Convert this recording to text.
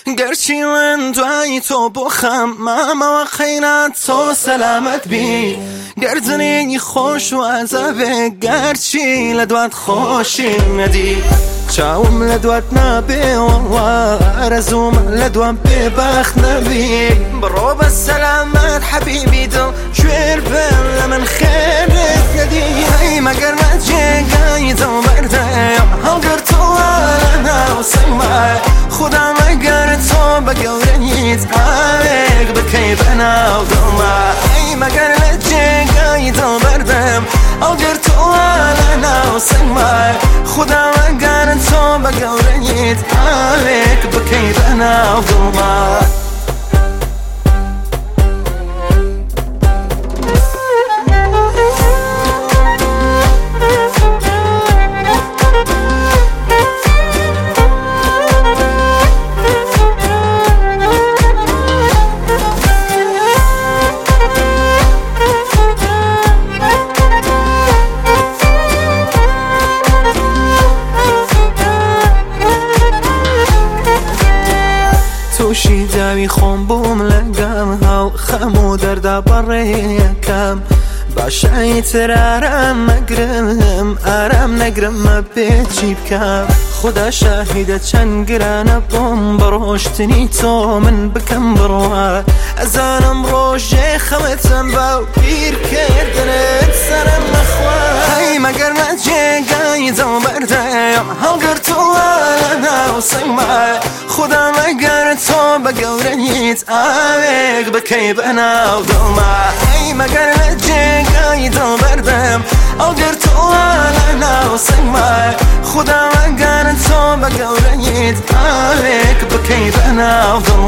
گرچی من دوای تو بخم ماما خیرات تو سلامت بی گردنی خوش و عذابه گرچی لدوات خوشی ندی چاوم لدوات نبی والله رزوم لدوات ببخت نبی برو بالسلامات حبيبي دل جوير بل من خيرك ندي هاي ما قرمت جيقاي دل بردايم هل قرتو انا وسمع خدا ما قرتو بقورنيت عليك بكيب انا وضلمع هاي ما قرمت جيقاي دل بردايم هل قرتو انا وسمع خدا ما قرتو بقورنيت عليك بكيب انا وضلمع توشی داوی خۆم بووم لەگەڵ هەڵ خەم و دەردا بەڕێیەکەم باشایی تر ئارام ئارام نەگرممە بێچی بکەم خدا شاهیدە چەند گرانە بۆم بە ڕۆشتنی تۆ من بکەم بڕوا ئەزانم ڕۆژێ خەمەتم باو پیرکردنت سەرم نەخوا هەی مەگەرمە جێگای دڵ بەردەیەم هەڵگرتووە لە ناو سەیما خدا مەگەر تۆ بە گەورەنیت ئاوێک بکەی بە ناو دڵما هەی مەگەر لە جێگای دڵ بەردەم هەڵگرتووە لە ناو سەیما خدا مەگەر تۆ بە گەورەنیت ئاوێک بکەی بە ناو دڵما